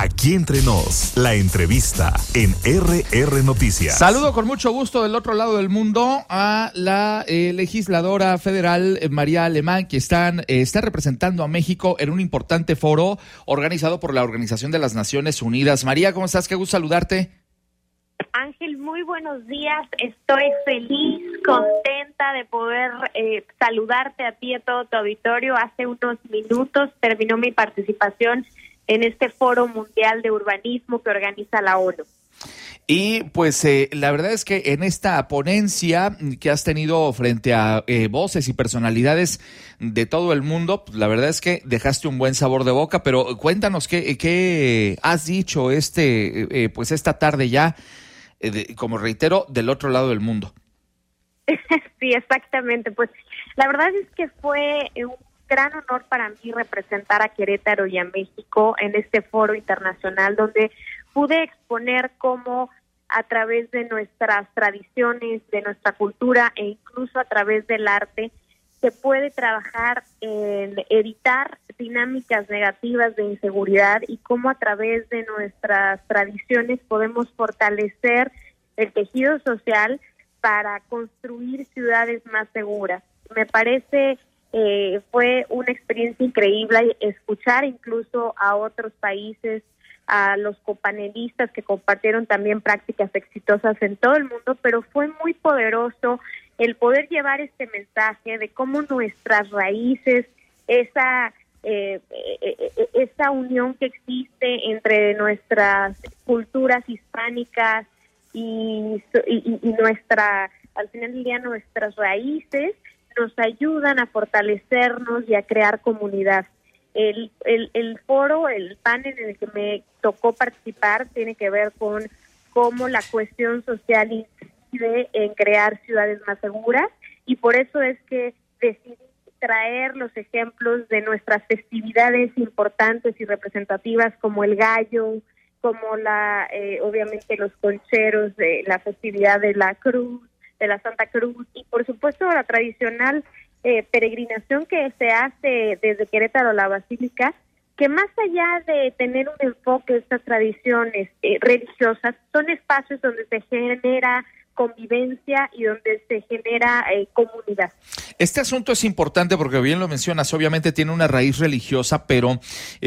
Aquí entre nos, la entrevista en RR Noticias. Saludo con mucho gusto del otro lado del mundo a la legisladora federal María Alemán, que está representando a México en un importante foro organizado por la Organización de las Naciones Unidas. María, ¿cómo estás? Qué gusto saludarte. Ángel, muy buenos días. Estoy feliz, contenta de poder saludarte a ti y a todo tu auditorio. Hace unos minutos terminó mi participación en este Foro Mundial de Urbanismo que organiza la ONU. Y pues la verdad es que en esta ponencia que has tenido frente a voces y personalidades de todo el mundo, pues la verdad es que dejaste un buen sabor de boca, pero cuéntanos qué has dicho pues esta tarde ya, como reitero, del otro lado del mundo. Sí, exactamente. Pues la verdad es que fue un gran honor para mí representar a Querétaro y a México en este foro internacional donde pude exponer cómo a través de nuestras tradiciones, de nuestra cultura e incluso a través del arte se puede trabajar en evitar dinámicas negativas de inseguridad y cómo a través de nuestras tradiciones podemos fortalecer el tejido social para construir ciudades más seguras. Me parece fue una experiencia increíble escuchar incluso a otros países, a los copanelistas que compartieron también prácticas exitosas en todo el mundo, pero fue muy poderoso el poder llevar este mensaje de cómo nuestras raíces, esa unión que existe entre nuestras culturas hispánicas y al final del día nuestras raíces nos ayudan a fortalecernos y a crear comunidad. El foro, el panel en el que me tocó participar tiene que ver con cómo la cuestión social incide en crear ciudades más seguras y por eso es que decidí traer los ejemplos de nuestras festividades importantes y representativas como el gallo, como obviamente los concheros de la festividad de la Cruz, de la Santa Cruz y por supuesto la tradicional peregrinación que se hace desde Querétaro a la Basílica, que más allá de tener un enfoque de estas tradiciones religiosas, son espacios donde se genera convivencia y donde se genera comunidad. Este asunto es importante porque bien lo mencionas, obviamente tiene una raíz religiosa, pero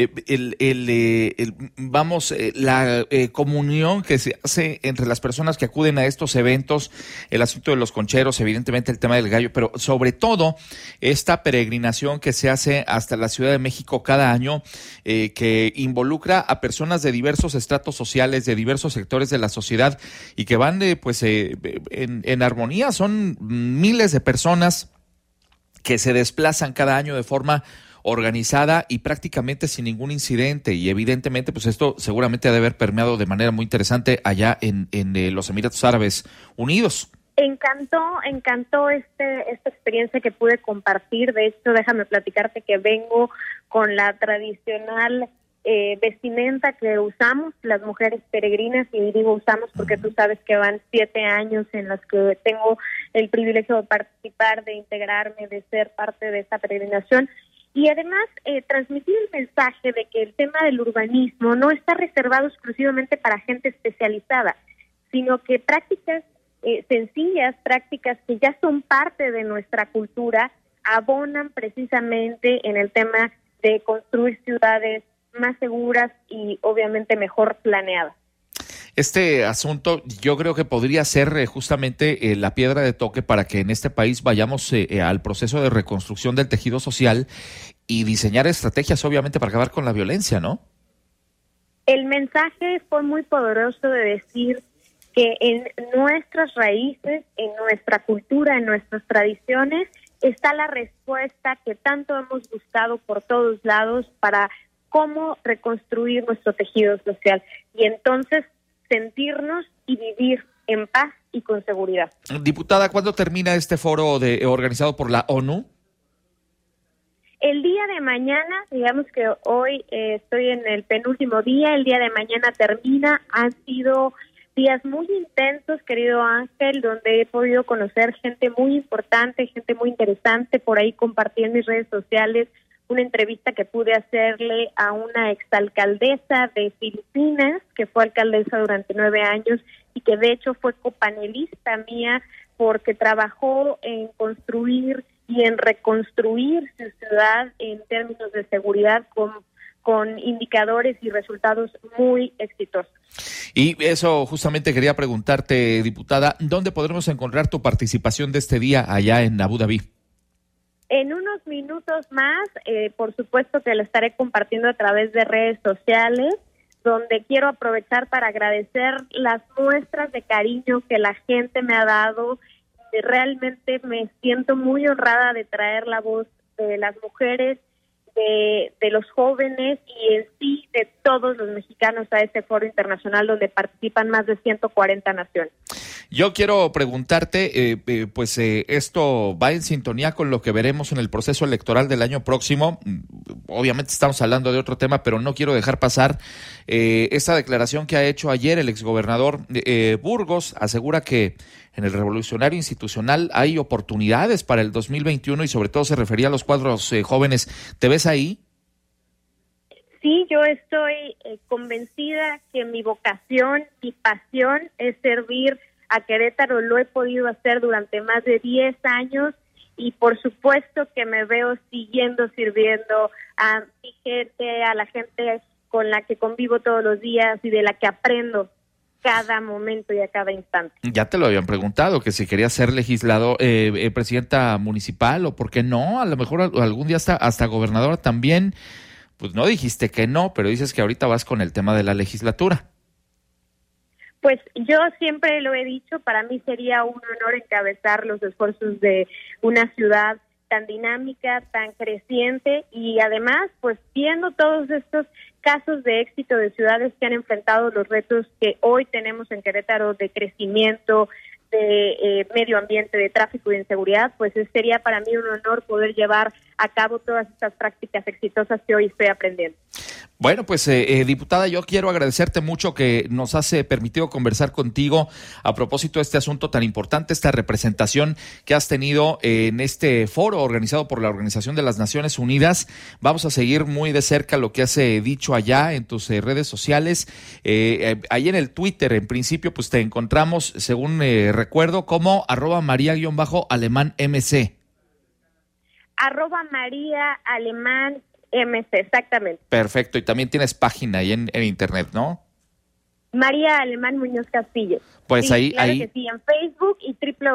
la comunión que se hace entre las personas que acuden a estos eventos, el asunto de los concheros, evidentemente el tema del gallo, pero sobre todo esta peregrinación que se hace hasta la Ciudad de México cada año, que involucra a personas de diversos estratos sociales, de diversos sectores de la sociedad y que van en armonía. Son miles de personas que se desplazan cada año de forma organizada y prácticamente sin ningún incidente, y evidentemente pues esto seguramente ha de haber permeado de manera muy interesante allá en los Emiratos Árabes Unidos. Encantó esta experiencia que pude compartir. De hecho, déjame platicarte que vengo con la tradicional vestimenta que usamos las mujeres peregrinas, y digo usamos porque tú sabes que van 7 años en los que tengo el privilegio de participar, de integrarme, de ser parte de esta peregrinación y además transmitir el mensaje de que el tema del urbanismo no está reservado exclusivamente para gente especializada, sino que prácticas sencillas, prácticas que ya son parte de nuestra cultura, abonan precisamente en el tema de construir ciudades más seguras y obviamente mejor planeadas. Este asunto yo creo que podría ser justamente la piedra de toque para que en este país vayamos al proceso de reconstrucción del tejido social y diseñar estrategias obviamente para acabar con la violencia, ¿no? El mensaje fue muy poderoso de decir que en nuestras raíces, en nuestra cultura, en nuestras tradiciones está la respuesta que tanto hemos buscado por todos lados para cómo reconstruir nuestro tejido social y entonces sentirnos y vivir en paz y con seguridad. Diputada, ¿cuándo termina este foro organizado por la ONU? El día de mañana, digamos que hoy estoy en el penúltimo día, el día de mañana termina. Han sido días muy intensos, querido Ángel, donde he podido conocer gente muy importante, gente muy interesante. Por ahí compartí en mis redes sociales una entrevista que pude hacerle a una exalcaldesa de Filipinas, que fue alcaldesa durante 9 años y que de hecho fue copanelista mía porque trabajó en construir y en reconstruir su ciudad en términos de seguridad con indicadores y resultados muy exitosos. Y eso justamente quería preguntarte, diputada, ¿dónde podremos encontrar tu participación de este día allá en Abu Dhabi? En unos minutos más, por supuesto que lo estaré compartiendo a través de redes sociales, donde quiero aprovechar para agradecer las muestras de cariño que la gente me ha dado. Realmente me siento muy honrada de traer la voz de las mujeres, de los jóvenes y en sí de todos los mexicanos a este foro internacional donde participan más de 140 naciones. Yo quiero preguntarte, esto va en sintonía con lo que veremos en el proceso electoral del año próximo. Obviamente estamos hablando de otro tema, pero no quiero dejar pasar esta declaración que ha hecho ayer el exgobernador Burgos. Asegura que en el revolucionario institucional hay oportunidades para el 2021 y sobre todo se refería a los cuadros jóvenes. ¿Te ves ahí? Sí, yo estoy convencida que mi vocación y pasión es servir a Querétaro. Lo he podido hacer durante más de 10 años y por supuesto que me veo sirviendo a mi gente, a la gente con la que convivo todos los días y de la que aprendo cada momento y a cada instante. Ya te lo habían preguntado, que si querías ser presidenta municipal o por qué no, a lo mejor algún día hasta gobernadora también. Pues no dijiste que no, pero dices que ahorita vas con el tema de la legislatura. Pues yo siempre lo he dicho, para mí sería un honor encabezar los esfuerzos de una ciudad tan dinámica, tan creciente y además, pues viendo todos estos casos de éxito de ciudades que han enfrentado los retos que hoy tenemos en Querétaro de crecimiento, de medio ambiente, de tráfico y de inseguridad, pues sería para mí un honor poder llevar a cabo todas estas prácticas exitosas que hoy estoy aprendiendo. Bueno, pues diputada, yo quiero agradecerte mucho que nos has permitido conversar contigo a propósito de este asunto tan importante, esta representación que has tenido en este foro organizado por la Organización de las Naciones Unidas. Vamos a seguir muy de cerca lo que has dicho allá en tus redes sociales. Ahí en el Twitter, en principio, pues te encontramos, según recuerdo, como @María_AlemánMC. @María_AlemánMC, exactamente. Perfecto, y también tienes página ahí en internet, ¿no? María Alemán Muñoz Castillo. Pues sí, ahí que sí, en Facebook y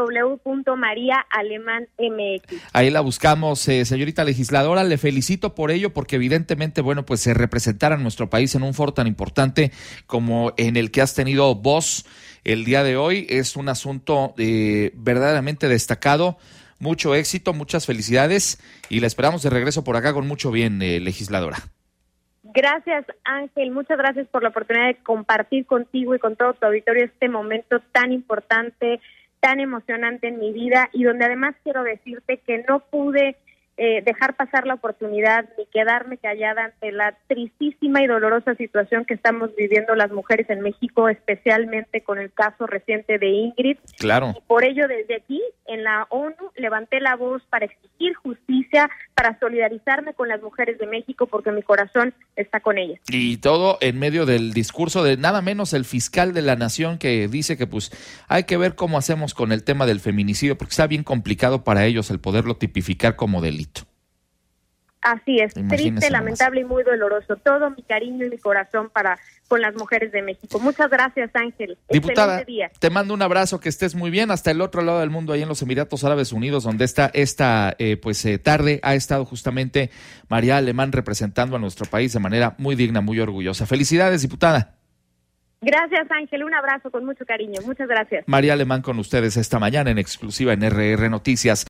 www.mariaalemánmx. Ahí la buscamos, señorita legisladora, le felicito por ello, porque evidentemente, bueno, pues representar a nuestro país en un foro tan importante como en el que has tenido voz el día de hoy es un asunto verdaderamente destacado. Mucho éxito, muchas felicidades y la esperamos de regreso por acá con mucho bien, legisladora. Gracias, Ángel. Muchas gracias por la oportunidad de compartir contigo y con todo tu auditorio este momento tan importante, tan emocionante en mi vida y donde además quiero decirte que no pude dejar pasar la oportunidad ni quedarme callada ante la tristísima y dolorosa situación que estamos viviendo las mujeres en México, especialmente con el caso reciente de Ingrid. Claro. Y por ello, desde aquí, en la ONU, levanté la voz para exigir justicia, para solidarizarme con las mujeres de México, porque mi corazón está con ellas. Y todo en medio del discurso de nada menos el fiscal de la Nación, que dice que pues hay que ver cómo hacemos con el tema del feminicidio, porque está bien complicado para ellos el poderlo tipificar como delito. Así es, Imagínese triste, nomás. lamentable y muy doloroso. Todo mi cariño y mi corazón con las mujeres de México. Muchas gracias, Ángel. Diputada, Excelente día. te mando un abrazo, que estés muy bien. Hasta el otro lado del mundo, ahí en los Emiratos Árabes Unidos, donde esta tarde ha estado justamente María Alemán representando a nuestro país de manera muy digna, muy orgullosa. Felicidades, diputada. Gracias, Ángel. Un abrazo con mucho cariño. Muchas gracias. María Alemán con ustedes esta mañana en exclusiva en RR Noticias.